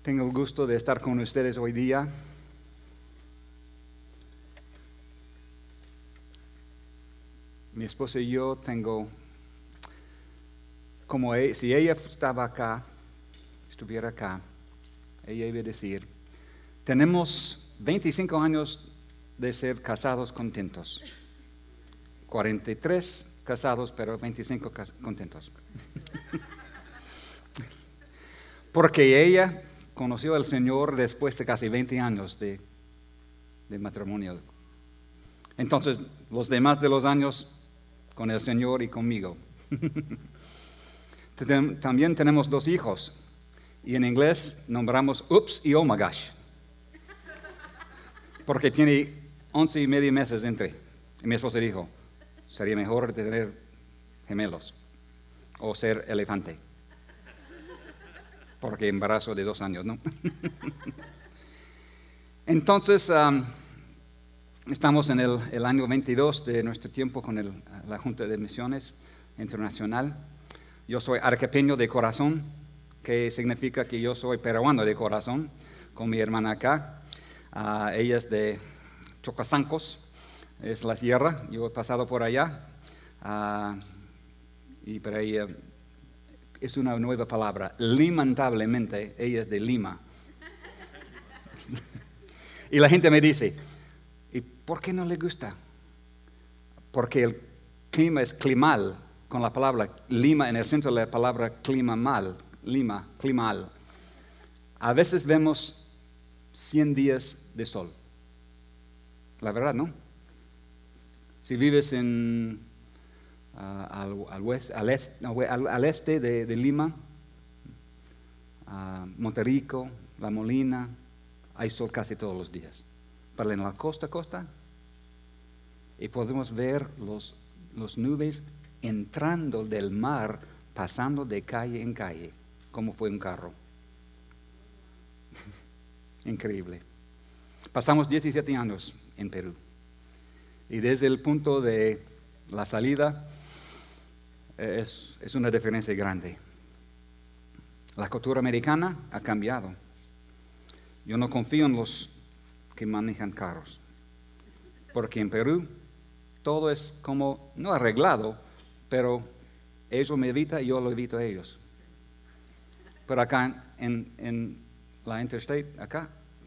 Tengo el gusto de estar con ustedes hoy día. Mi esposa y yo si ella estuviera acá, ella iba a decir, tenemos 25 años de ser casados contentos. 43 casados, pero 25 contentos. Porque ella conoció al Señor después de casi 20 años de matrimonio. Entonces, los demás de los años con el Señor y conmigo. También tenemos 2 hijos. Y en inglés nombramos Oops y Oh my gosh. Porque tiene 11 y medio meses entre. Y mi esposa dijo, sería mejor tener gemelos o ser elefante. Porque embarazo de 2 años, ¿no? Entonces, estamos en el año 22 de nuestro tiempo con la Junta de Misiones Internacional. Yo soy arequipeño de corazón, que significa que yo soy peruano de corazón, con mi hermana acá. Ella es de Chocasancos, es la sierra, yo he pasado por allá. Y para ella es una nueva palabra. Lamentablemente, ella es de Lima. Y la gente me dice, ¿y por qué no le gusta? Porque el clima es climal, con la palabra Lima en el centro de la palabra climal. A veces vemos 100 días de sol. La verdad, ¿no? Si vives al este de Lima, Monterrico, La Molina, hay sol casi todos los días. Pero en la costa, y podemos ver los nubes entrando del mar, pasando de calle en calle, como fue un carro. Increíble. Pasamos 17 años en Perú. Y desde el punto de la salida, es una diferencia grande. La cultura americana ha cambiado. Yo no confío en los que manejan carros, porque en Perú todo es como, no arreglado, pero ellos me evitan y yo lo evito a ellos. Pero acá en la Interstate, acá,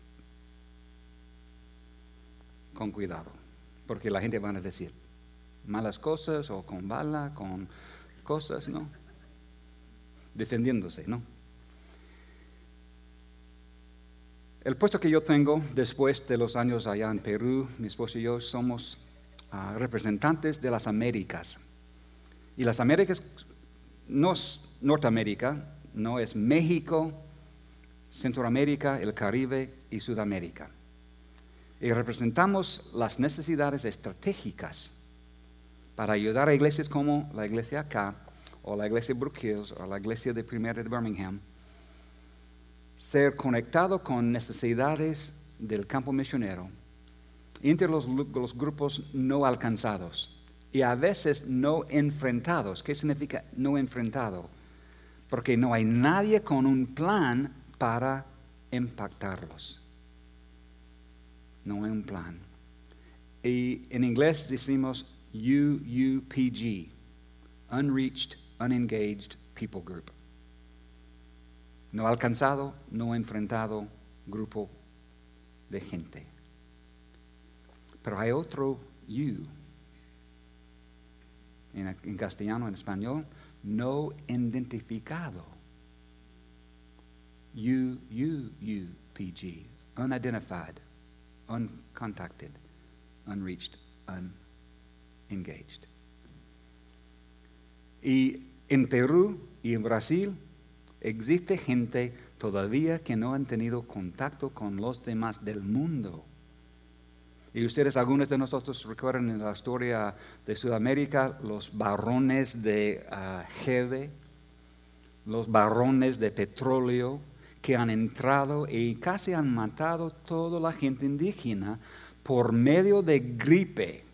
con cuidado, porque la gente va a decir malas cosas o con bala, con cosas, ¿no? Defendiéndose, ¿no? El puesto que yo tengo después de los años allá en Perú, mi esposo y yo somos representantes de las Américas. Y las Américas no es Norteamérica, no es México, Centroamérica, el Caribe y Sudamérica. Y representamos las necesidades estratégicas para ayudar a iglesias como la iglesia acá, o la iglesia de Brook Hills, o la iglesia de Primera de Birmingham, ser conectado con necesidades del campo misionero entre los grupos no alcanzados y a veces no enfrentados. ¿Qué significa no enfrentado? Porque no hay nadie con un plan para impactarlos. No hay un plan. Y en inglés decimos UUPG, Unreached, Unengaged People Group. No alcanzado, no enfrentado grupo de gente. Pero hay otro U. En castellano, en español, no identificado. UUPG, unidentified, uncontacted, unreached, unengaged. Y en Perú y en Brasil existe gente todavía que no han tenido contacto con los demás del mundo. Y ustedes, algunos de nosotros recuerdan en la historia de Sudamérica los barrones de Heve, los barrones de petróleo que han entrado y casi han matado toda la gente indígena por medio de gripe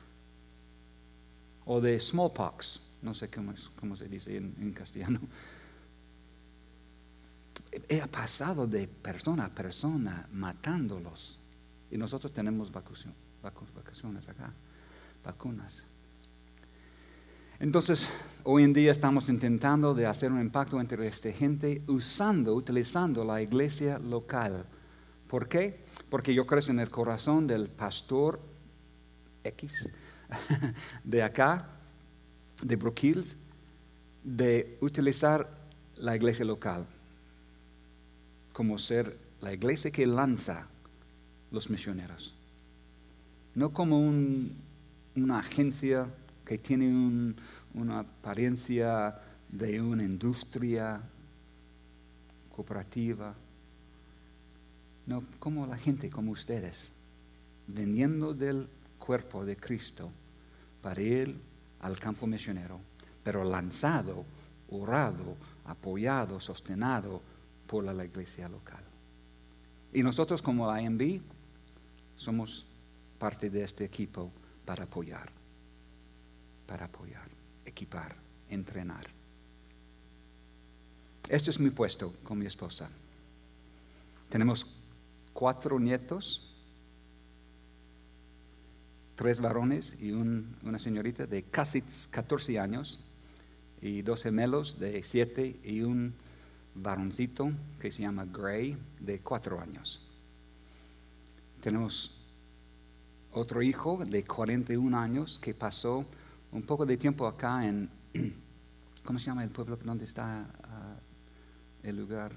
o de smallpox. No sé cómo se dice en castellano. He pasado de persona a persona matándolos. Y nosotros tenemos vacunas acá, vacunas. Entonces, hoy en día estamos intentando de hacer un impacto entre esta gente utilizando la iglesia local. ¿Por qué? Porque yo creo en el corazón del pastor X de acá, de Brook Hills, de utilizar la iglesia local como ser la iglesia que lanza los misioneros. No como una agencia que tiene una apariencia de una industria cooperativa. No, como la gente, como ustedes, vendiendo del cuerpo de Cristo para ir al campo misionero, pero lanzado, orado, apoyado, sostenido por la iglesia local. Y nosotros como IMB somos parte de este equipo para apoyar, equipar, entrenar. Este es mi puesto con mi esposa. Tenemos 4 nietos, 3 varones y una señorita de casi 14 años y 2 gemelos de 7 y un varoncito que se llama Gray de 4 años. Tenemos otro hijo de 41 años que pasó un poco de tiempo acá en, ¿cómo se llama el pueblo donde está el lugar?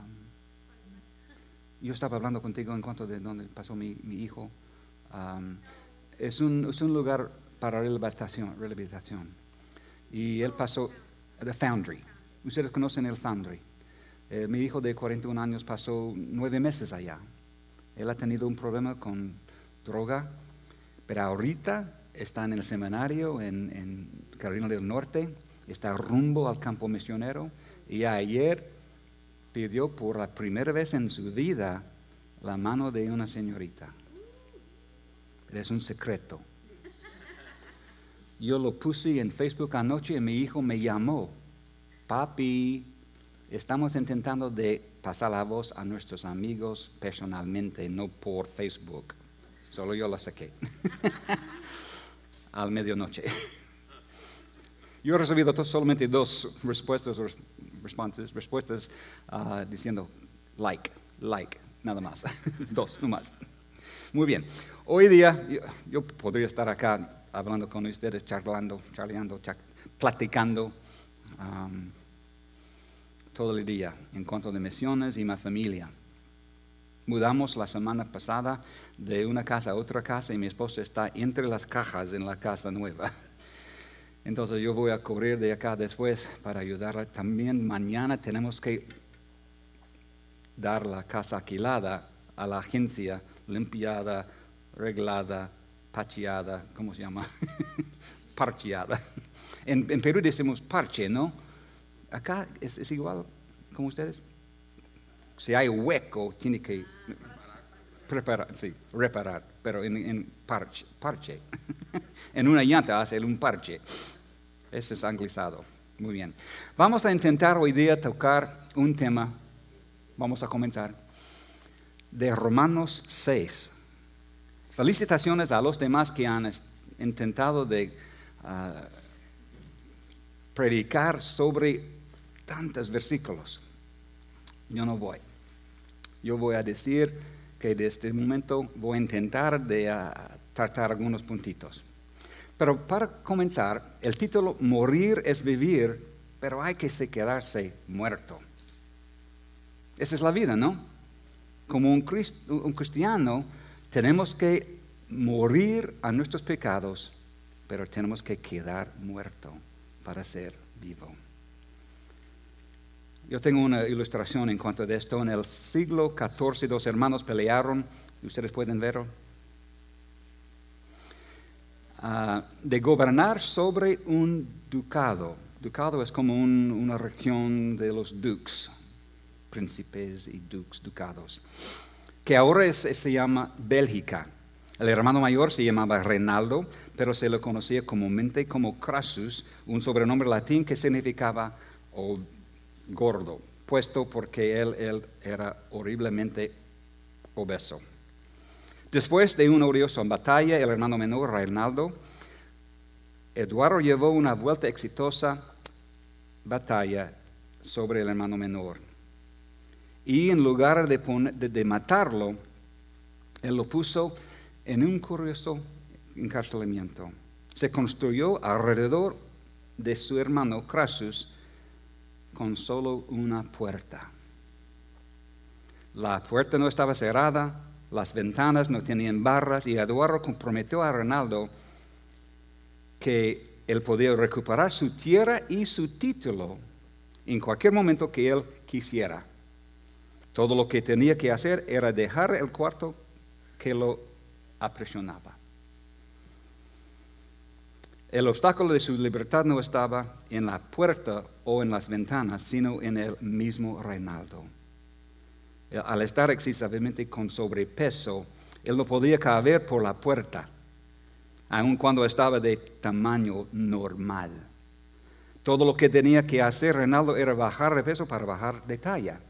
Yo estaba hablando contigo en cuanto de donde pasó mi hijo. Es un lugar para rehabilitación. Y él pasó, The Foundry. Ustedes conocen el Foundry. Mi hijo de 41 años pasó 9 meses allá. Él ha tenido un problema con droga, pero ahorita está en el seminario en Carolina del Norte, está rumbo al campo misionero y ayer pidió por la primera vez en su vida la mano de una señorita. Es un secreto. Yo lo puse en Facebook anoche y mi hijo me llamó. Papi, estamos intentando de pasar la voz a nuestros amigos personalmente, no por Facebook. Solo yo lo saqué. Al medianoche. Yo he recibido solamente 2 respuestas diciendo like, nada más. 2, no más. Muy bien. Hoy día yo podría estar acá hablando con ustedes, platicando todo el día en cuanto de misiones y mi familia. Mudamos la semana pasada de una casa a otra casa y mi esposa está entre las cajas en la casa nueva. Entonces yo voy a cubrir de acá después para ayudarla. También mañana tenemos que dar la casa alquilada a la agencia, limpiada, reglada, pacheada, ¿cómo se llama? Parcheada. En Perú decimos parche, ¿no? Acá es igual como ustedes. Si hay hueco, tiene que reparar, pero en parche. En una llanta hace un parche. Ese es anglizado. Muy bien. Vamos a intentar hoy día tocar un tema. Vamos a comenzar de Romanos 6. Felicitaciones a los demás que han intentado de predicar sobre tantos versículos. Yo no voy. Yo voy a decir que de este momento voy a intentar de tratar algunos puntitos. Pero para comenzar, el título Morir es vivir, pero hay que quedarse muerto. Esa es la vida, ¿no? Como un cristiano, tenemos que morir a nuestros pecados, pero tenemos que quedar muerto para ser vivo. Yo tengo una ilustración en cuanto a esto. En el siglo XIV, 2 hermanos pelearon, ustedes pueden verlo, de gobernar sobre un ducado. Ducado es como una región de los dukes, príncipes y ducados, que ahora se llama Bélgica. El hermano mayor se llamaba Reinaldo, pero se le conocía comúnmente como Crassus, un sobrenombre latín que significaba gordo, puesto porque él era horriblemente obeso. Después de una odiosa batalla, el hermano menor, Reinaldo, Eduardo llevó una vuelta exitosa batalla sobre el hermano menor. Y en lugar de matarlo, él lo puso en un curioso encarcelamiento. Se construyó alrededor de su hermano Crassus con solo una puerta. La puerta no estaba cerrada, las ventanas no tenían barras, y Eduardo comprometió a Reinaldo que él podía recuperar su tierra y su título en cualquier momento que él quisiera. Todo lo que tenía que hacer era dejar el cuarto que lo aprisionaba. El obstáculo de su libertad no estaba en la puerta o en las ventanas, sino en el mismo Reinaldo. Al estar excesivamente con sobrepeso, él no podía caber por la puerta, aun cuando estaba de tamaño normal. Todo lo que tenía que hacer Reinaldo era bajar de peso para bajar de talla.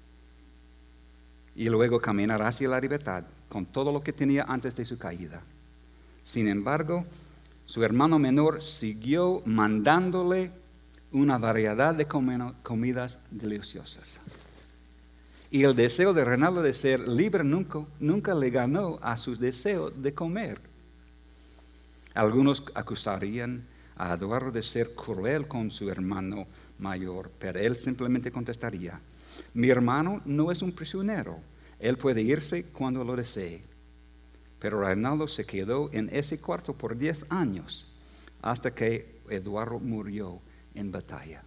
Y luego caminar hacia la libertad con todo lo que tenía antes de su caída. Sin embargo, su hermano menor siguió mandándole una variedad de comidas deliciosas. Y el deseo de Reinaldo de ser libre nunca le ganó a su deseo de comer. Algunos acusarían a Eduardo de ser cruel con su hermano mayor, pero él simplemente contestaría: mi hermano no es un prisionero, él puede irse cuando lo desee. Pero Reinaldo se quedó en ese cuarto por 10 años, hasta que Eduardo murió en batalla.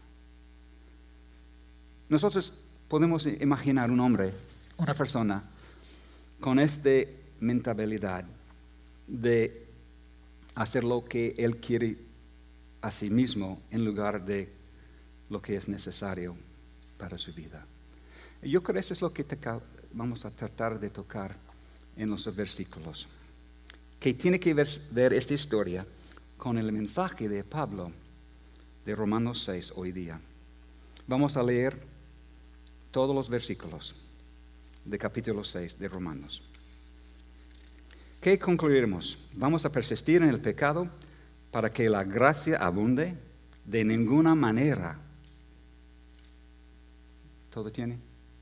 Nosotros podemos imaginar un hombre, una persona, con esta mentalidad de hacer lo que él quiere a sí mismo en lugar de lo que es necesario para su vida. Yo creo que eso es lo que vamos a tratar de tocar en los versículos, que tiene que ver esta historia con el mensaje de Pablo de Romanos 6 hoy día. Vamos a leer todos los versículos de capítulo 6 de Romanos. ¿Qué concluiremos? ¿Vamos a persistir en el pecado para que la gracia abunde? De ninguna manera. ¿Todo tiene?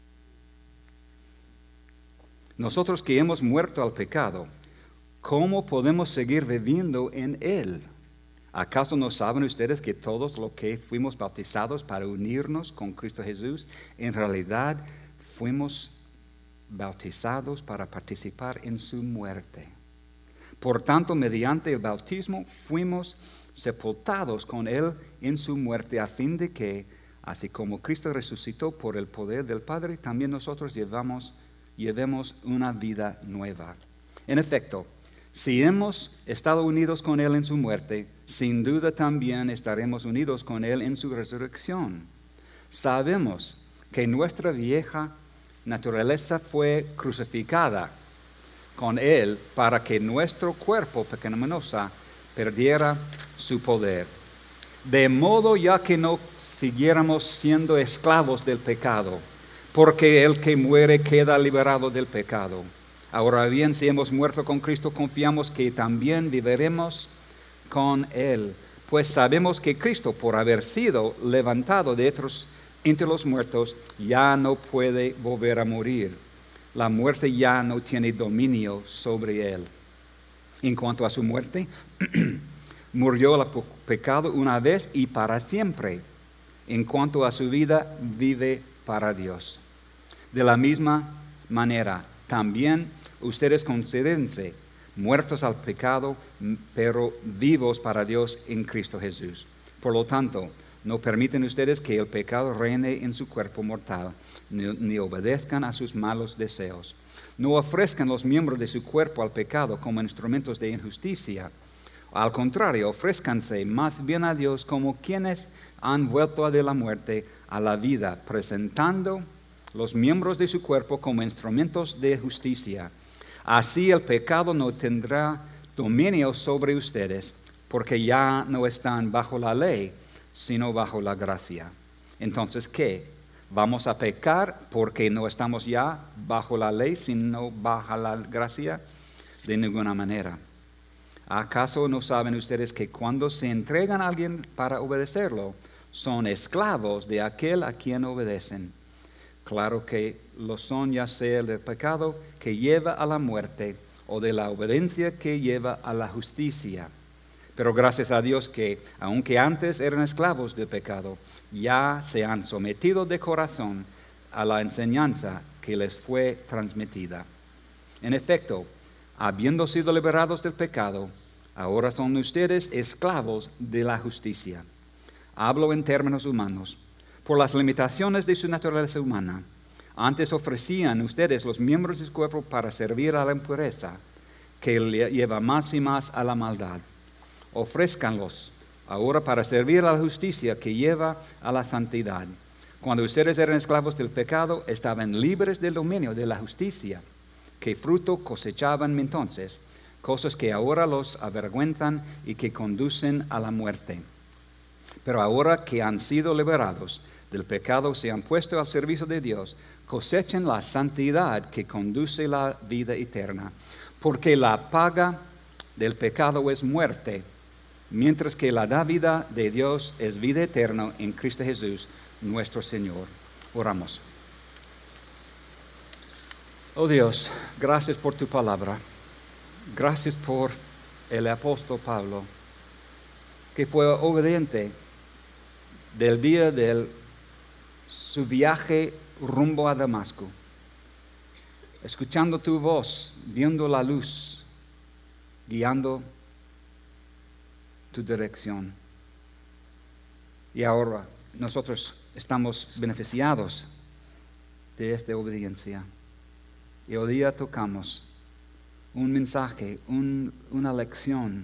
Nosotros que hemos muerto al pecado, ¿cómo podemos seguir viviendo en él? ¿Acaso no saben ustedes que todos los que fuimos bautizados para unirnos con Cristo Jesús, en realidad fuimos bautizados para participar en su muerte? Por tanto, mediante el bautismo fuimos sepultados con él en su muerte, a fin de que, así como Cristo resucitó por el poder del Padre, también nosotros llevemos una vida nueva. En efecto, si hemos estado unidos con él en su muerte, sin duda también estaremos unidos con él en su resurrección. Sabemos que nuestra vieja naturaleza fue crucificada con él para que nuestro cuerpo pecaminoso perdiera su poder. De modo ya que no siguiéramos siendo esclavos del pecado, porque el que muere queda liberado del pecado. Ahora bien, si hemos muerto con Cristo, confiamos que también viviremos con él. Pues sabemos que Cristo, por haber sido levantado de entre los muertos, ya no puede volver a morir. La muerte ya no tiene dominio sobre él. En cuanto a su muerte, murió el pecado una vez y para siempre. En cuanto a su vida, vive para Dios. De la misma manera, también ustedes considérense muertos al pecado, pero vivos para Dios en Cristo Jesús. Por lo tanto, no permiten ustedes que el pecado reine en su cuerpo mortal, ni obedezcan a sus malos deseos. No ofrezcan los miembros de su cuerpo al pecado como instrumentos de injusticia. Al contrario, ofrézcanse más bien a Dios como quienes han vuelto de la muerte a la vida, presentando los miembros de su cuerpo como instrumentos de justicia. Así el pecado no tendrá dominio sobre ustedes, porque ya no están bajo la ley, sino bajo la gracia. Entonces, ¿qué? ¿Vamos a pecar porque no estamos ya bajo la ley, sino bajo la gracia? De ninguna manera. ¿Acaso no saben ustedes que cuando se entregan a alguien para obedecerlo, son esclavos de aquel a quien obedecen? Claro que lo son, ya sea del pecado que lleva a la muerte o de la obediencia que lleva a la justicia. Pero gracias a Dios que, aunque antes eran esclavos del pecado, ya se han sometido de corazón a la enseñanza que les fue transmitida. En efecto, habiendo sido liberados del pecado, ahora son ustedes esclavos de la justicia. Hablo en términos humanos. Por las limitaciones de su naturaleza humana, antes ofrecían ustedes los miembros de su cuerpo para servir a la impureza, que lleva más y más a la maldad. Ofrézcanlos ahora para servir a la justicia que lleva a la santidad. Cuando ustedes eran esclavos del pecado, estaban libres del dominio de la justicia. ¿Qué fruto cosechaban entonces? Cosas que ahora los avergüenzan y que conducen a la muerte. Pero ahora que han sido liberados del pecado, se han puesto al servicio de Dios, cosechen la santidad que conduce a la vida eterna. Porque la paga del pecado es muerte, mientras que la dávida de Dios es vida eterna en Cristo Jesús, nuestro Señor. Oramos. Oh Dios, gracias por tu palabra. Gracias por el apóstol Pablo, que fue obediente del día de su viaje rumbo a Damasco, escuchando tu voz, viendo la luz, guiando tu dirección. Y ahora nosotros estamos beneficiados de esta obediencia. Y hoy día tocamos un mensaje, una lección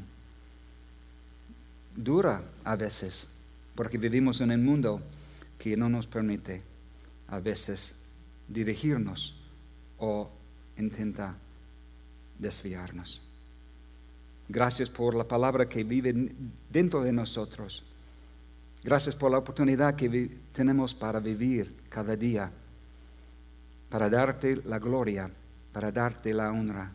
dura a veces, porque vivimos en un mundo que no nos permite a veces dirigirnos o intenta desviarnos. Gracias por la palabra que vive dentro de nosotros. Gracias por la oportunidad que tenemos para vivir cada día, para darte la gloria, para darte la honra.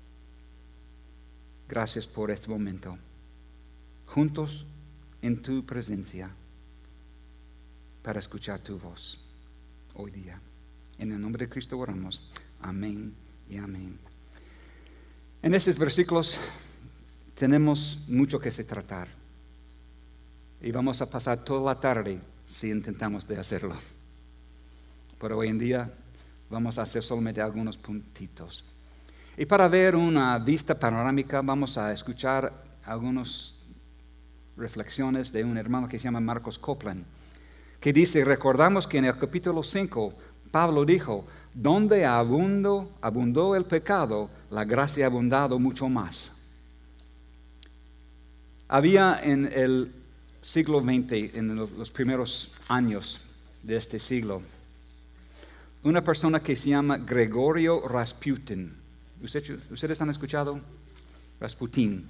Gracias por este momento, juntos en tu presencia, para escuchar tu voz hoy día. En el nombre de Cristo oramos. Amén y amén. En estos versículos tenemos mucho que se tratar y vamos a pasar toda la tarde si intentamos de hacerlo. Pero hoy en día vamos a hacer solamente algunos puntitos. Y para ver una vista panorámica vamos a escuchar algunas reflexiones de un hermano que se llama Marcos Copeland, que dice: recordamos que en el capítulo 5 Pablo dijo: donde abundó el pecado, la gracia ha abundado mucho más. Había en el siglo XX, en los primeros años de este siglo, una persona que se llama Gregorio Rasputin. ¿Ustedes han escuchado? Rasputin.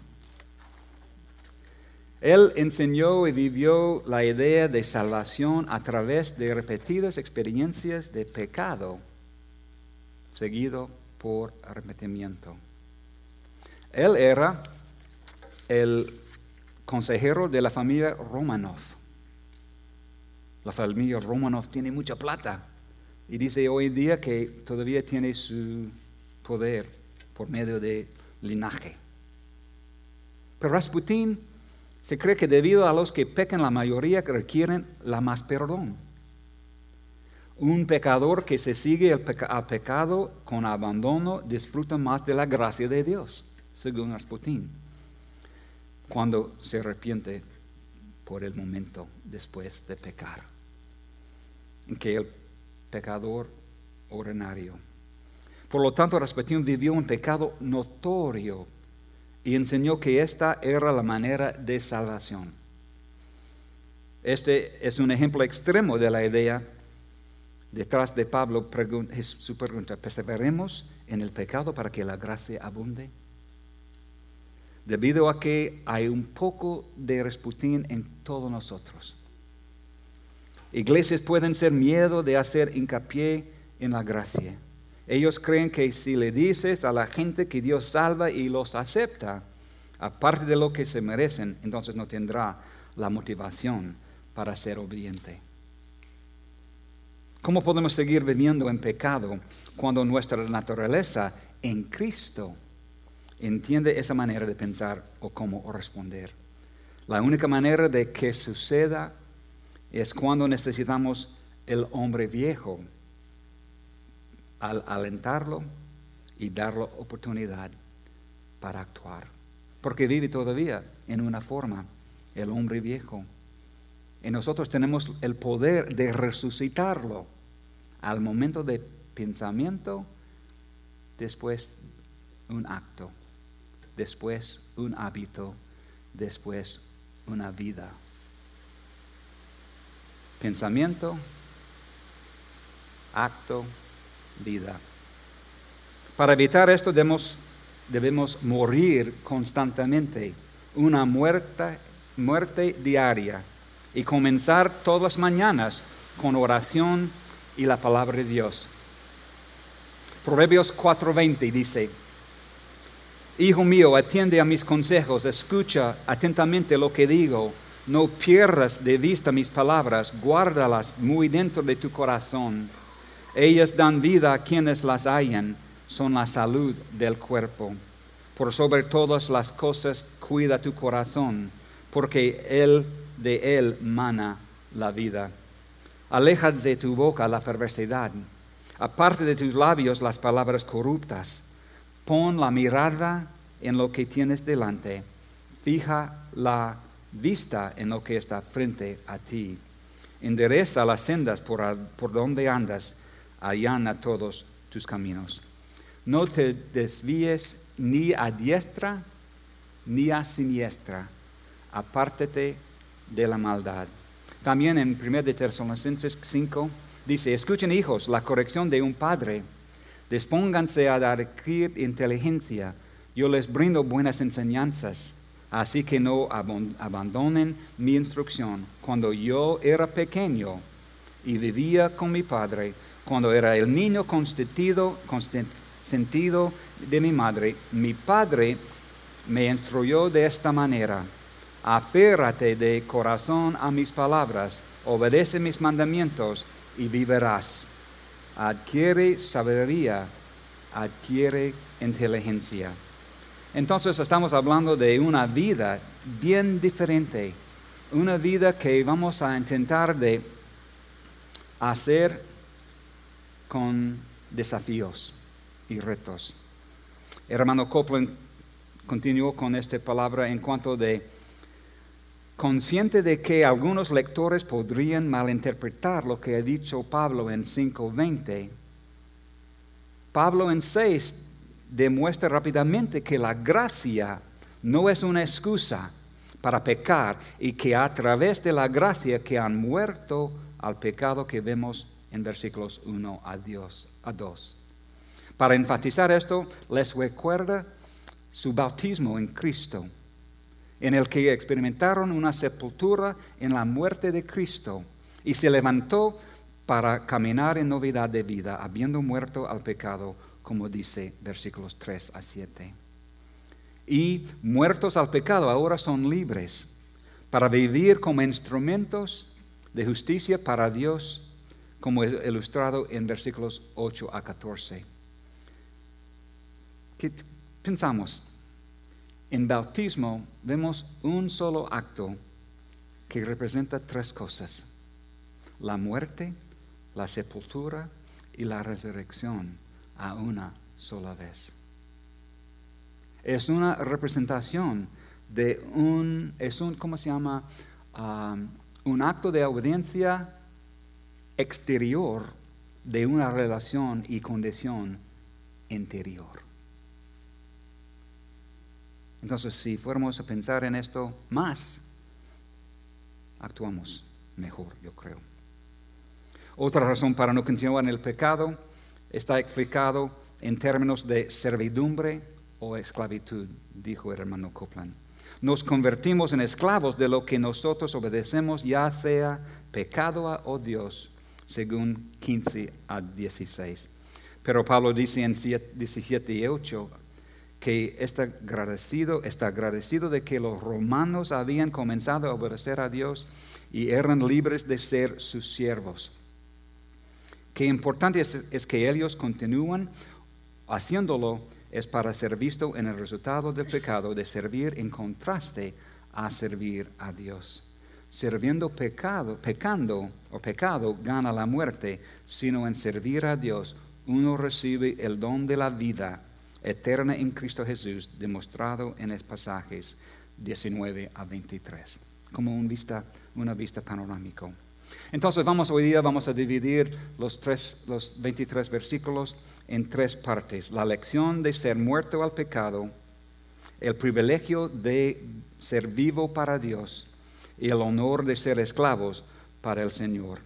Él enseñó y vivió la idea de salvación a través de repetidas experiencias de pecado, seguido por arrepentimiento. Él era el consejero de la familia Romanov. La familia Romanov tiene mucha plata y dice hoy en día que todavía tiene su poder por medio de linaje. Pero Rasputin se cree que debido a los que pecan, la mayoría requieren la más perdón. Un pecador que se sigue al pecado con abandono disfruta más de la gracia de Dios, según Rasputin, cuando se arrepiente por el momento después de pecar, en que el pecador ordinario. Por lo tanto, Rasputin vivió un pecado notorio y enseñó que esta era la manera de salvación. Este es un ejemplo extremo de la idea detrás de Pablo. Su pregunta: ¿perseveremos en el pecado para que la gracia abunde? Debido a que hay un poco de Rasputin en todos nosotros. Iglesias pueden ser miedo de hacer hincapié en la gracia. Ellos creen que si le dices a la gente que Dios salva y los acepta, aparte de lo que se merecen, entonces no tendrá la motivación para ser obediente. ¿Cómo podemos seguir viviendo en pecado cuando nuestra naturaleza en Cristo entiende esa manera de pensar o cómo responder? La única manera de que suceda es cuando necesitamos el hombre viejo, al alentarlo y darle oportunidad para actuar. Porque vive todavía en una forma el hombre viejo. Y nosotros tenemos el poder de resucitarlo al momento de pensamiento, después un acto, después un hábito, después una vida. Pensamiento, acto, vida. Para evitar esto debemos morir constantemente, una muerte diaria, y comenzar todas las mañanas con oración y la palabra de Dios. Proverbios 4:20 dice: Hijo mío, atiende a mis consejos, escucha atentamente lo que digo, no pierdas de vista mis palabras, guárdalas muy dentro de tu corazón. Ellas dan vida a quienes las hallan, son la salud del cuerpo. Por sobre todas las cosas cuida tu corazón, porque de él mana la vida. Aleja de tu boca la perversidad, aparte de tus labios las palabras corruptas. Pon la mirada en lo que tienes delante, fija la vista en lo que está frente a ti. Endereza las sendas por donde andas, allana todos tus caminos. No te desvíes ni a diestra ni a siniestra, apártate de la maldad. También en 1 Tesalonicenses 5 dice: escuchen, hijos, la corrección de un padre, dispónganse a adquirir inteligencia, yo les brindo buenas enseñanzas, así que no abandonen mi instrucción. Cuando yo era pequeño y vivía con mi padre, cuando era el niño consentido de mi madre, mi padre me instruyó de esta manera: aférrate de corazón a mis palabras, obedece mis mandamientos y vivirás. Adquiere sabiduría, adquiere inteligencia. Entonces estamos hablando de una vida bien diferente, una vida que vamos a intentar de hacer con desafíos y retos. Hermano Copeland continuó con esta palabra en cuanto de consciente de que algunos lectores podrían malinterpretar lo que ha dicho Pablo en 5:20. Pablo en 6 demuestra rápidamente que la gracia no es una excusa para pecar y que a través de la gracia que han muerto al pecado que vemos en versículos 1 a 2. Para enfatizar esto, les recuerda su bautismo en Cristo, en el que experimentaron una sepultura en la muerte de Cristo y se levantó para caminar en novedad de vida, habiendo muerto al pecado, como dice versículos 3 a 7. Y muertos al pecado ahora son libres para vivir como instrumentos de justicia para Dios, como ilustrado en versículos 8 a 14. ¿Qué pensamos? En bautismo vemos un solo acto que representa tres cosas: la muerte, la sepultura y la resurrección a una sola vez. Es una representación de un acto de obediencia exterior de una relación y condición interior. Entonces, si fuéramos a pensar en esto más, actuamos mejor, yo creo. Otra razón para no continuar en el pecado está explicado en términos de servidumbre o esclavitud, dijo el hermano Copeland. nos convertimos en esclavos de lo que nosotros obedecemos, ya sea pecado o Dios, según 15 a 16. Pero Pablo dice en 17 y 8 que está agradecido de que los romanos habían comenzado a obedecer a Dios y eran libres de ser sus siervos. Qué importante es que ellos continúan haciéndolo, es para ser visto en el resultado del pecado, de servir en contraste a servir a Dios. Pecado gana la muerte, sino en servir a Dios uno recibe el don de la vida eterna en Cristo Jesús, demostrado en los pasajes 19 a 23, como una vista panorámica. Entonces hoy día vamos a dividir los 23 versículos en 3 partes. La lección de ser muerto al pecado, el privilegio de ser vivo para Dios y el honor de ser esclavos para el Señor.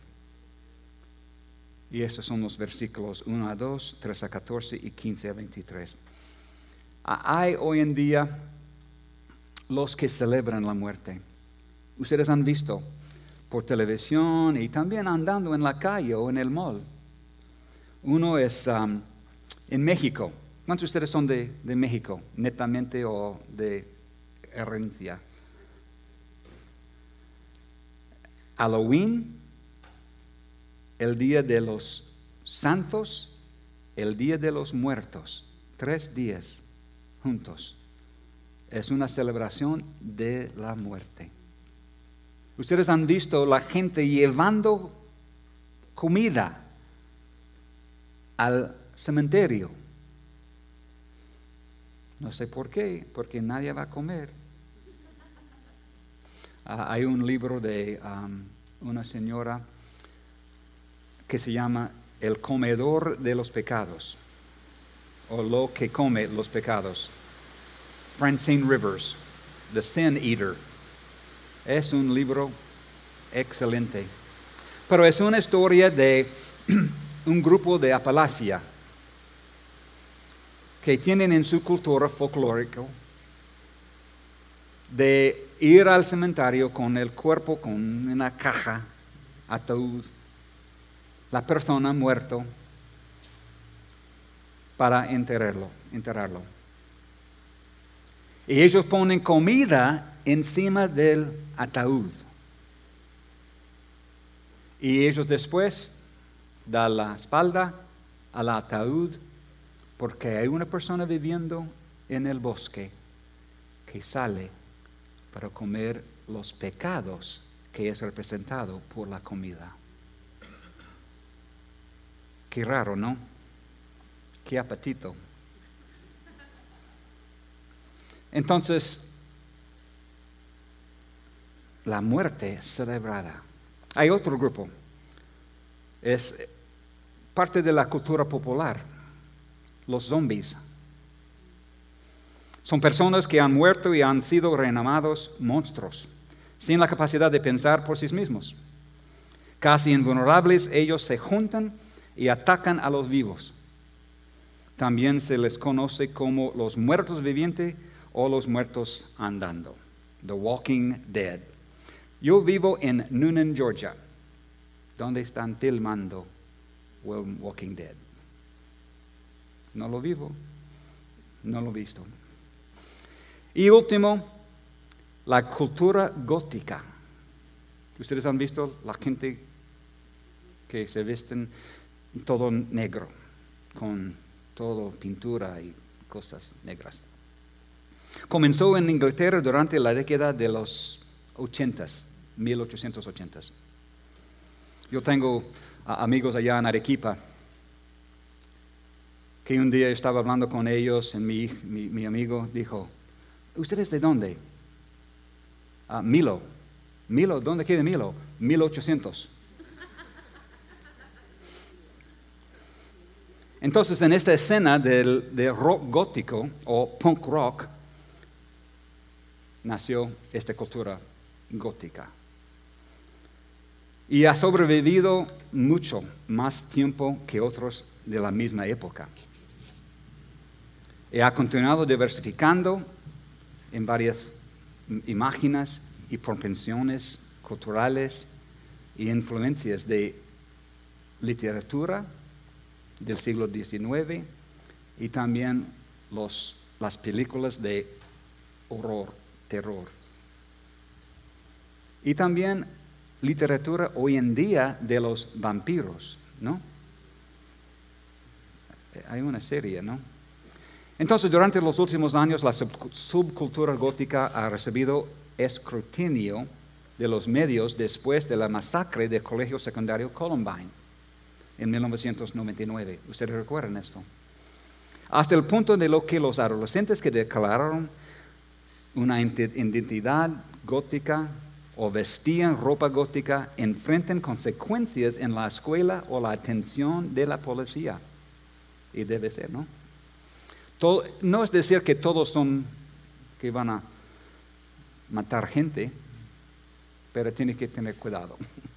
Y estos son los versículos 1 a 2, 3 a 14 y 15 a 23. Hay hoy en día los que celebran la muerte. Ustedes han visto por televisión y también andando en la calle o en el mall. Uno es en México. ¿Cuántos de ustedes son de México, netamente o de herencia? Halloween, el Día de los Santos, el Día de los Muertos, 3 días juntos. Es una celebración de la muerte. Ustedes han visto la gente llevando comida al cementerio. No sé por qué, porque nadie va a comer. Hay un libro de una señora que se llama El comedor de los pecados, o lo que come los pecados. Francine Rivers, The Sin Eater. Es un libro excelente. Pero es una historia de un grupo de Appalachia que tienen en su cultura folclórica de ir al cementerio con el cuerpo, con una caja, ataúd, la persona muerto, para enterrarlo. Y ellos ponen comida encima del ataúd. Y ellos después dan la espalda al ataúd, porque hay una persona viviendo en el bosque que sale para comer los pecados que es representado por la comida. Qué raro, ¿no? Qué apetito. Entonces, la muerte celebrada. Hay otro grupo. Es parte de la cultura popular. Los zombies. Son personas que han muerto y han sido reanimados monstruos, sin la capacidad de pensar por sí mismos. Casi invulnerables, ellos se juntan y atacan a los vivos. También se les conoce como los muertos vivientes o los muertos andando. The Walking Dead. Yo vivo en Newnan, Georgia, donde están filmando Walking Dead. No lo vivo, no lo he visto. Y último, la cultura gótica. Ustedes han visto la gente que se visten todo negro, con todo pintura y cosas negras. Comenzó en Inglaterra durante la década de los 1880s. Yo tengo amigos allá en Arequipa que un día estaba hablando con ellos y mi amigo dijo, ¿ustedes de dónde? Milo. Milo, ¿dónde queda Milo? 1800. Entonces, en esta escena de rock gótico o punk rock, nació esta cultura gótica. Y ha sobrevivido mucho más tiempo que otros de la misma época. Y ha continuado diversificando en varias imágenes y propensiones culturales y influencias de literatura del siglo XIX y también las películas de horror, terror. Y también literatura hoy en día de los vampiros, ¿no? Hay una serie, ¿no? Entonces, durante los últimos años, la subcultura gótica ha recibido escrutinio de los medios después de la masacre del colegio secundario Columbine en 1999. ¿Ustedes recuerdan esto? Hasta el punto de lo que los adolescentes que declararon una identidad gótica o vestían ropa gótica enfrentan consecuencias en la escuela o la atención de la policía. Y debe ser, ¿no? No es decir que todos son que van a matar gente, pero tienen que tener cuidado.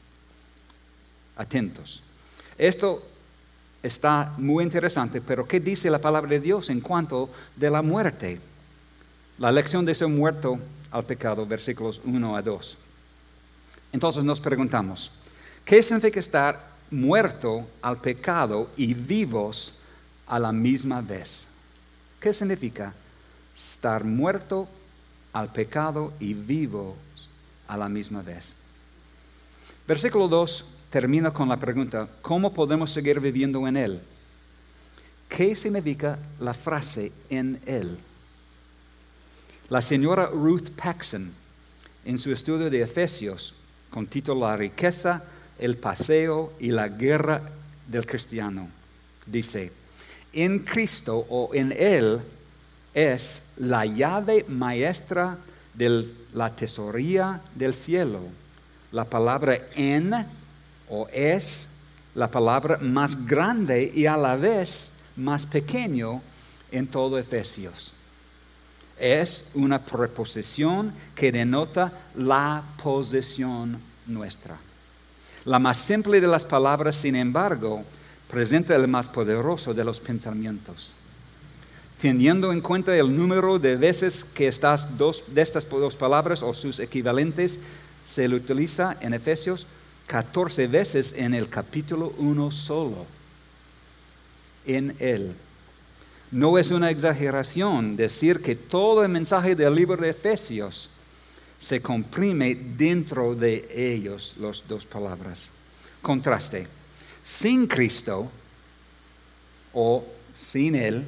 Atentos. Esto está muy interesante, pero ¿qué dice la palabra de Dios en cuanto de la muerte? La lección de ser muerto al pecado, versículos 1 a 2. Entonces nos preguntamos, ¿qué significa estar muerto al pecado y vivos a la misma vez? ¿Qué significa estar muerto al pecado y vivos a la misma vez? Versículo 2 termina con la pregunta, ¿cómo podemos seguir viviendo en Él? ¿Qué significa la frase en Él? La señora Ruth Paxson, en su estudio de Efesios, con título La riqueza, el paseo y la guerra del cristiano, dice, en Cristo o en Él es la llave maestra de la tesorería del cielo. La palabra en o es la palabra más grande y a la vez más pequeño en todo Efesios. Es una preposición que denota la posesión nuestra. La más simple de las palabras, sin embargo, presenta el más poderoso de los pensamientos. Teniendo en cuenta el número de veces que estas dos palabras o sus equivalentes se le utiliza en Efesios, 14 veces en el capítulo 1 solo. En Él. No es una exageración decir que todo el mensaje del libro de Efesios se comprime dentro de ellos, las dos palabras. Contraste. Sin Cristo o sin Él,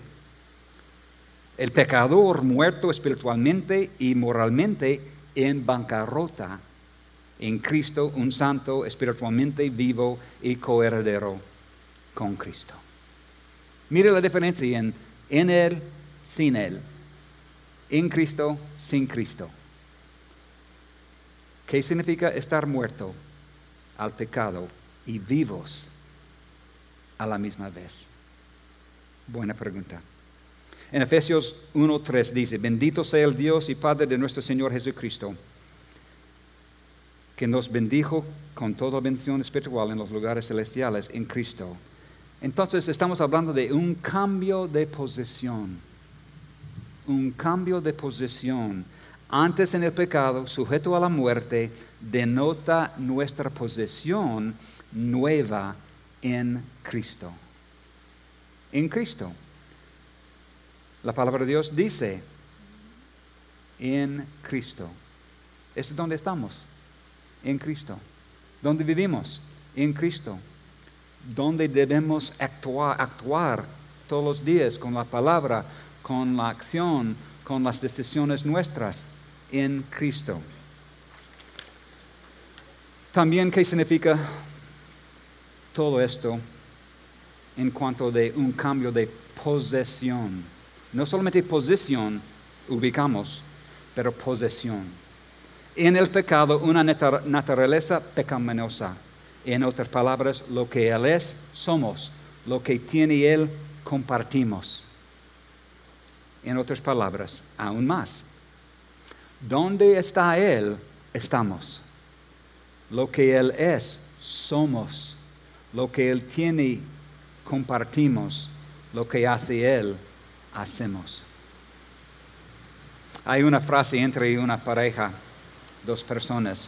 el pecador muerto espiritualmente y moralmente en bancarrota. En Cristo, un santo espiritualmente vivo y coheredero con Cristo. Mire la diferencia en Él, sin Él. En Cristo, sin Cristo. ¿Qué significa estar muerto al pecado y vivos a la misma vez? Buena pregunta. En Efesios 1:3 dice, bendito sea el Dios y Padre de nuestro Señor Jesucristo, que nos bendijo con toda bendición espiritual en los lugares celestiales en Cristo. Entonces estamos hablando de un cambio de posición. Un cambio de posición. Antes en el pecado, sujeto a la muerte, denota nuestra posición nueva en Cristo. En Cristo. La palabra de Dios dice, en Cristo. ¿Es donde estamos? En Cristo. ¿Dónde vivimos? En Cristo. ¿Dónde debemos actuar todos los días con la palabra, con la acción, con las decisiones nuestras? En Cristo. También, ¿qué significa todo esto en cuanto de un cambio de posesión? No solamente posición ubicamos, pero posesión. En el pecado, una naturaleza pecaminosa. En otras palabras, lo que Él es, somos. Lo que tiene Él, compartimos. En otras palabras, aún más. ¿Dónde está Él? Estamos. Lo que Él es, somos. Lo que Él tiene, compartimos. Lo que hace Él, hacemos. Hay una frase entre una pareja, dos personas.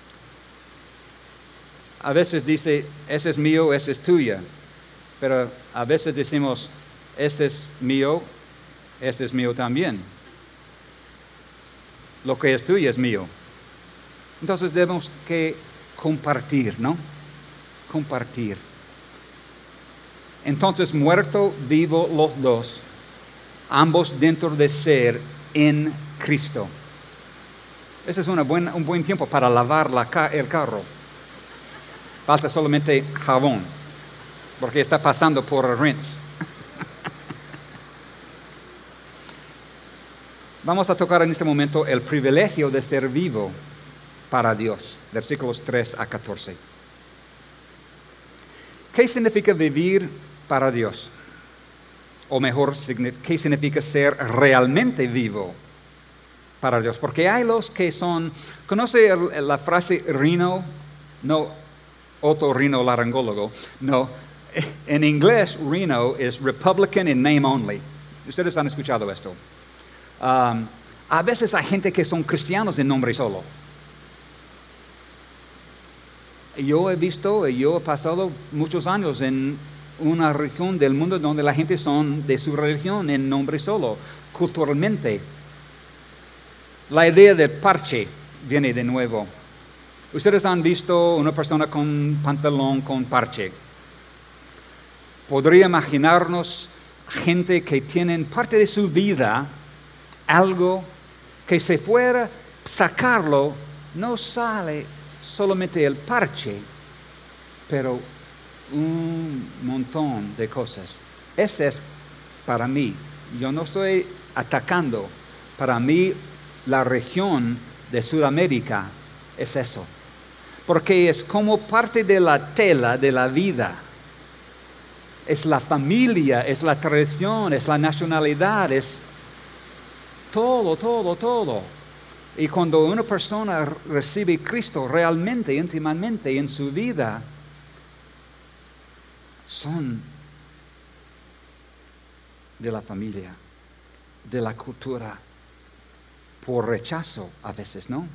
A veces dice, ese es mío, ese es tuya. Pero a veces decimos, ese es mío también. Lo que es tuyo es mío. Entonces debemos que compartir, ¿no? Compartir. Entonces, muerto, vivo los dos, ambos dentro de ser en Cristo. Ese es un buen tiempo para lavar el carro. Falta solamente jabón, porque está pasando por rinse. Vamos a tocar en este momento el privilegio de ser vivo para Dios, versículos 3 a 14. ¿Qué significa vivir para Dios? O mejor, ¿qué significa ser realmente vivo para Dios? Porque hay los que son, ¿conoce la frase rhino? No, otorrinolaringólogo. No, en inglés rhino es Republican in name only. Ustedes han escuchado esto. A veces hay gente que son cristianos de nombre solo. Yo he pasado muchos años en una región del mundo donde la gente son de su religión en nombre solo, culturalmente. La idea del parche viene de nuevo. Ustedes han visto una persona con pantalón con parche. Podría imaginarnos gente que tienen parte de su vida algo que si fuera sacarlo, no sale solamente el parche, pero un montón de cosas. Ese es para mí, yo no estoy atacando, para mí la región de Sudamérica es eso, porque es como parte de la tela de la vida. Es la familia, es la tradición, es la nacionalidad, es todo. Y cuando una persona recibe a Cristo realmente, íntimamente en su vida, son de la familia, de la cultura, por rechazo a veces, ¿no?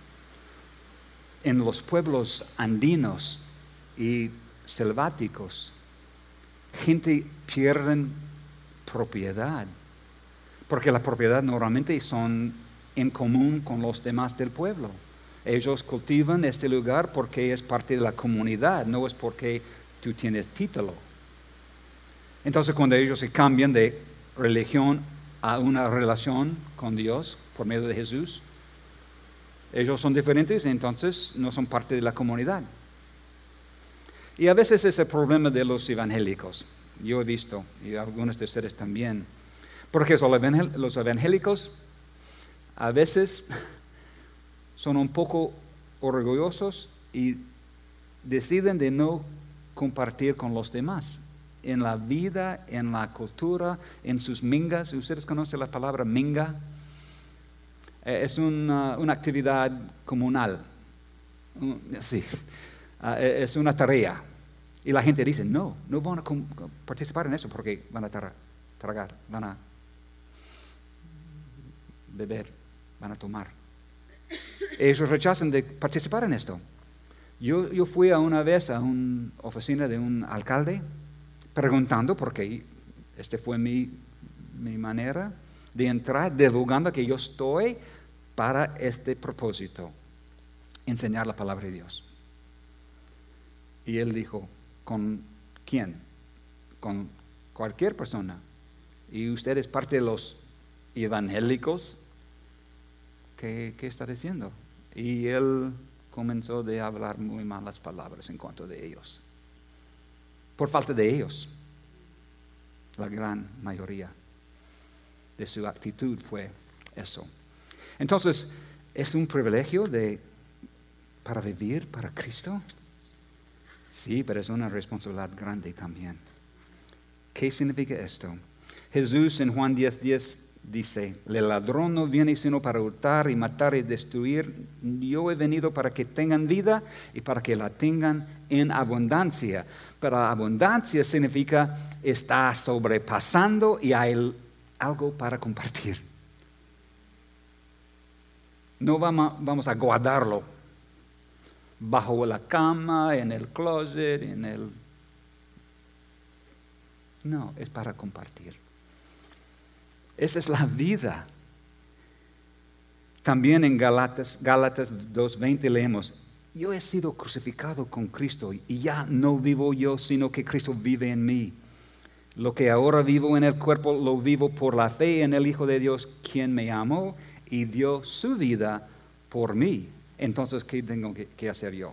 En los pueblos andinos y selváticos, gente pierde propiedad, porque la propiedad normalmente son en común con los demás del pueblo. Ellos cultivan este lugar porque es parte de la comunidad, no es porque tú tienes título. Entonces, cuando ellos se cambian de religión a una relación con Dios por medio de Jesús, ellos son diferentes, entonces no son parte de la comunidad. Y a veces es el problema de los evangélicos. Yo he visto, y algunos de ustedes también, porque los evangélicos a veces son un poco orgullosos y deciden de no compartir con los demás en la vida, en la cultura, en sus mingas. ¿Ustedes conocen la palabra minga? Es una actividad comunal. Sí, es una tarea. Y la gente dice, no van a participar en eso porque van a tragar, van a beber, van a tomar. Ellos rechazan de participar en esto. Yo fui una vez a una oficina de un alcalde preguntando, porque esta fue mi manera de entrar, divulgando que yo estoy para este propósito, enseñar la palabra de Dios. Y él dijo, ¿con quién? Con cualquier persona. Y usted es parte de los evangélicos. ¿Qué está diciendo? Y él comenzó de hablar muy malas palabras en cuanto de ellos. Por falta de ellos. La gran mayoría de su actitud fue eso. Entonces, ¿es un privilegio para vivir para Cristo? Sí, pero es una responsabilidad grande también. ¿Qué significa esto? Jesús en Juan 10:10 dice, el ladrón no viene sino para hurtar y matar y destruir. Yo he venido para que tengan vida y para que la tengan en abundancia. Pero abundancia significa está sobrepasando y hay algo para compartir. No vamos a guardarlo bajo la cama, en el closet, No, es para compartir. Esa es la vida. También en Gálatas 2:20 leemos: yo he sido crucificado con Cristo y ya no vivo yo, sino que Cristo vive en mí. Lo que ahora vivo en el cuerpo, lo vivo por la fe en el Hijo de Dios, quien me amó y dio su vida por mí. Entonces, ¿qué tengo que hacer yo?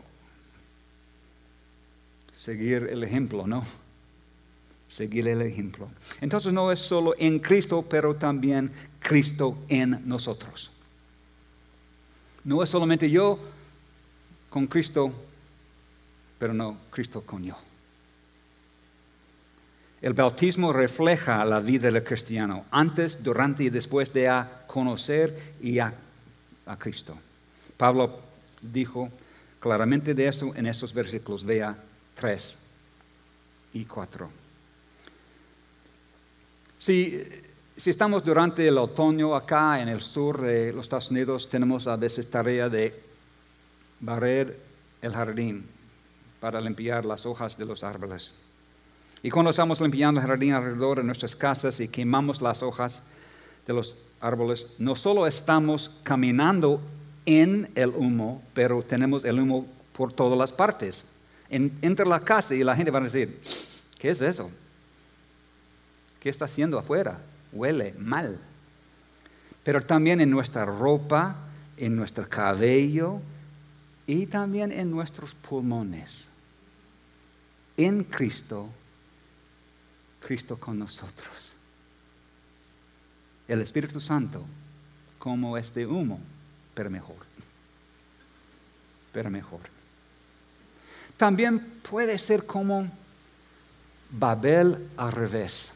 Seguir el ejemplo, ¿no? Seguir el ejemplo. Entonces no es solo en Cristo, pero también Cristo en nosotros. No es solamente yo con Cristo, pero no Cristo con yo. El bautismo refleja la vida del cristiano, antes, durante y después de conocer a Cristo. Pablo dijo claramente de eso en esos versículos, vea 3 y 4. Si estamos durante el otoño acá en el sur de los Estados Unidos, tenemos a veces tarea de barrer el jardín para limpiar las hojas de los árboles. Y cuando estamos limpiando el jardín alrededor de nuestras casas y quemamos las hojas de los árboles, no solo estamos caminando en el humo, pero tenemos el humo por todas las partes. Entra la casa y la gente va a decir: ¿qué es eso? ¿Qué está haciendo afuera? Huele mal. Pero también en nuestra ropa, en nuestro cabello y también en nuestros pulmones. En Cristo, Cristo con nosotros. El Espíritu Santo como este humo, pero mejor. Pero mejor. También puede ser como Babel al revés.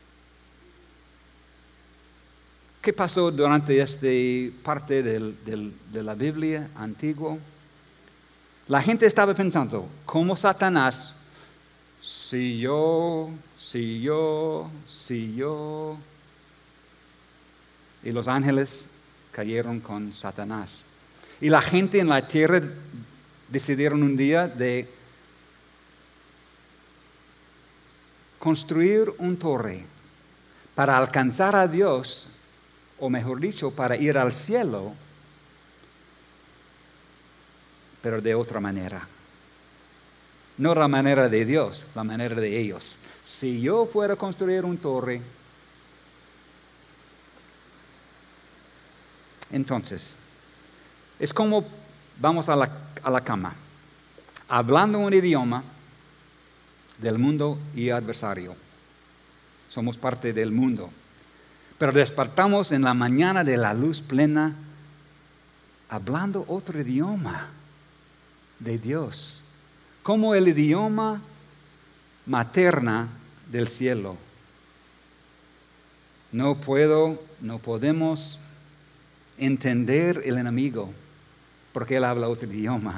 ¿Qué pasó durante esta parte de la Biblia antigua? La gente estaba pensando, como Satanás, si yo. Y los ángeles cayeron con Satanás. Y la gente en la tierra decidieron un día de construir una torre para alcanzar a Dios, o mejor dicho, para ir al cielo, pero de otra manera. No la manera de Dios, la manera de ellos. Si yo fuera a construir una torre, entonces, es como vamos a la cama, hablando un idioma del mundo y adversario. Somos parte del mundo. Pero despertamos en la mañana de la luz plena, hablando otro idioma de Dios, como el idioma materna del cielo. No podemos entender el enemigo porque él habla otro idioma.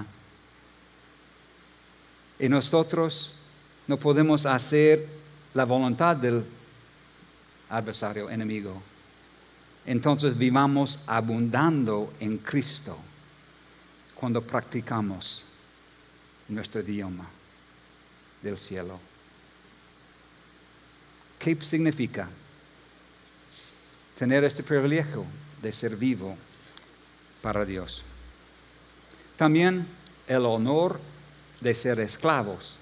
Y nosotros no podemos hacer la voluntad del adversario, enemigo. Entonces vivamos abundando en Cristo cuando practicamos nuestro idioma del cielo. ¿Qué significa tener este privilegio de ser vivo para Dios? También el honor de ser esclavos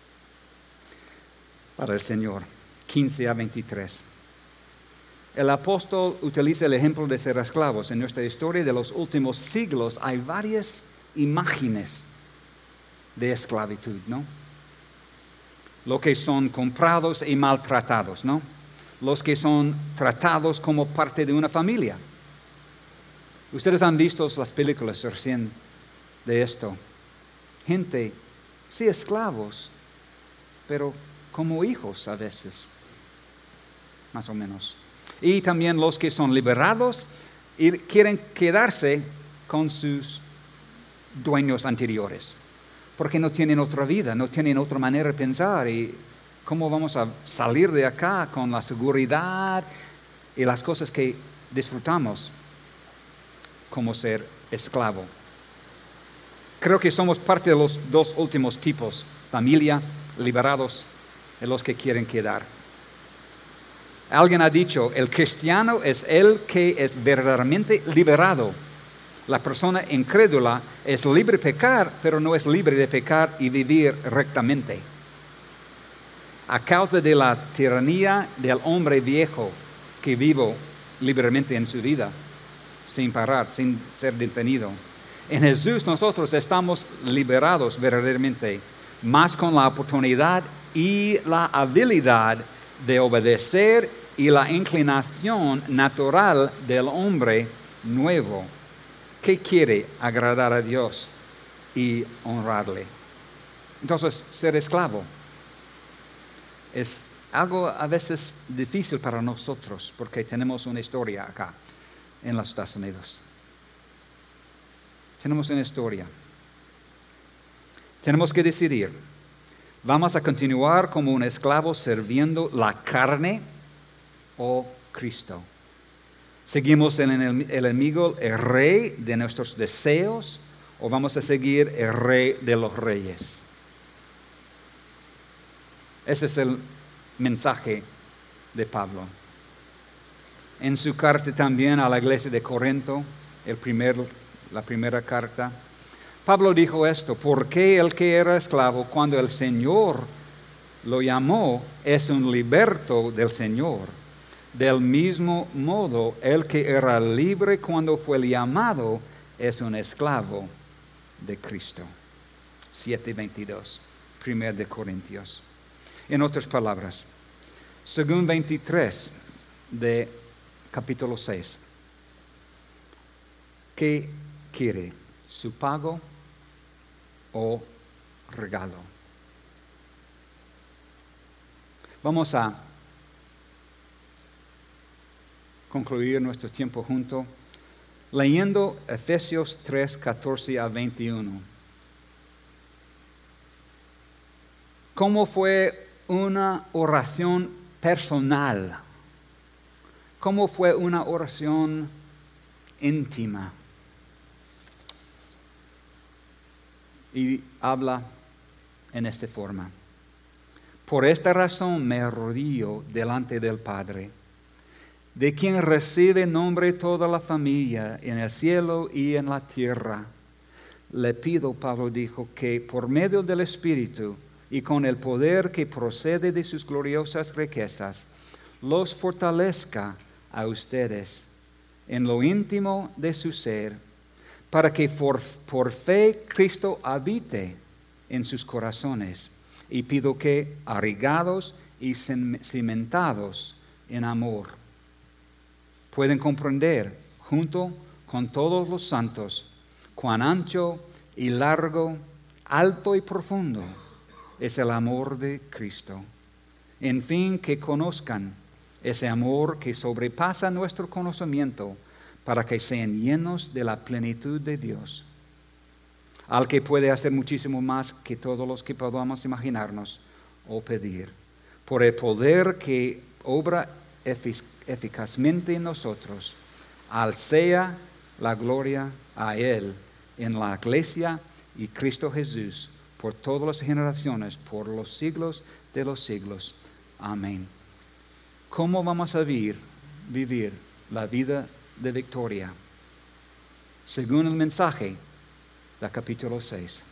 para el Señor. 15-23. El apóstol utiliza el ejemplo de ser esclavos. En nuestra historia de los últimos siglos hay varias imágenes de esclavitud, ¿no? Los que son comprados y maltratados, ¿no? Los que son tratados como parte de una familia. Ustedes han visto las películas recién de esto. Gente, sí, esclavos, pero como hijos a veces, más o menos. Y también los que son liberados y quieren quedarse con sus dueños anteriores, porque no tienen otra vida, no tienen otra manera de pensar. ¿Y cómo vamos a salir de acá con la seguridad y las cosas que disfrutamos? como ser esclavo. Creo que somos parte de los dos últimos tipos, familia, liberados, de los que quieren quedar. Alguien ha dicho, el cristiano es el que es verdaderamente liberado. La persona incrédula es libre de pecar, pero no es libre de pecar y vivir rectamente. A causa de la tiranía del hombre viejo que vive libremente en su vida, sin parar, sin ser detenido. En Jesús nosotros estamos liberados verdaderamente, más con la oportunidad y la habilidad de obedecer y la inclinación natural del hombre nuevo que quiere agradar a Dios y honrarle. Entonces, ser esclavo es algo a veces difícil para nosotros porque tenemos una historia acá en los Estados Unidos. Tenemos una historia. Tenemos que decidir, ¿vamos a continuar como un esclavo sirviendo la carne o Cristo? ¿Seguimos el enemigo, el rey de nuestros deseos, o vamos a seguir el rey de los reyes? Ese es el mensaje de Pablo. En su carta también a la iglesia de Corinto, la primera carta, Pablo dijo esto: ¿por qué el que era esclavo cuando el Señor lo llamó es un liberto del Señor? Del mismo modo, el que era libre cuando fue llamado es un esclavo de Cristo. 7:22, 1 de Corintios. En otras palabras, según 23 de capítulo 6, ¿qué quiere? ¿Su pago o regalo? Vamos a concluir nuestro tiempo juntos leyendo Efesios 3, 14 a 21. ¿Cómo fue una oración personal? ¿Cómo fue una oración íntima? Y habla en esta forma: por esta razón me arrodillo delante del Padre, de quien recibe nombre toda la familia en el cielo y en la tierra. Le pido, Pablo dijo, que por medio del Espíritu y con el poder que procede de sus gloriosas riquezas, los fortalezca a ustedes en lo íntimo de su ser, para que por fe Cristo habite en sus corazones. Y pido que, arraigados y cimentados en amor, pueden comprender, junto con todos los santos, cuán ancho y largo, alto y profundo es el amor de Cristo. En fin, que conozcan ese amor que sobrepasa nuestro conocimiento, para que sean llenos de la plenitud de Dios, al que puede hacer muchísimo más que todos los que podamos imaginarnos o pedir, por el poder que obra eficazmente en nosotros. Al sea la gloria a Él en la iglesia y Cristo Jesús por todas las generaciones, por los siglos de los siglos. Amén. ¿Cómo vamos a vivir la vida de victoria? Según el mensaje del capítulo 6.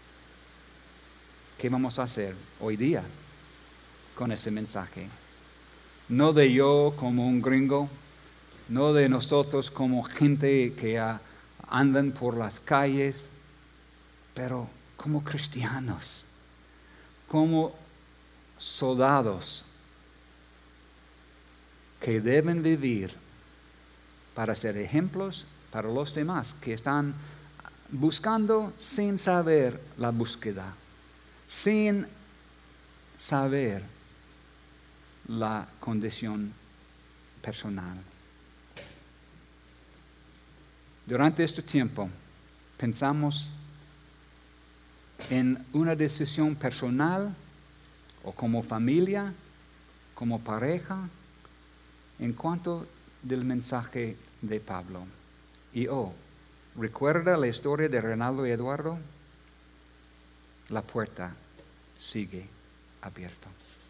¿Qué vamos a hacer hoy día con ese mensaje? No de yo como un gringo, no de nosotros como gente que andan por las calles, pero como cristianos, como soldados que deben vivir para ser ejemplos para los demás que están buscando sin saber la búsqueda, sin saber la condición personal. Durante este tiempo pensamos en una decisión personal o como familia, como pareja, en cuanto del mensaje de Pablo. Y ¿Recuerda la historia de Reinaldo y Eduardo? La puerta sigue abierta.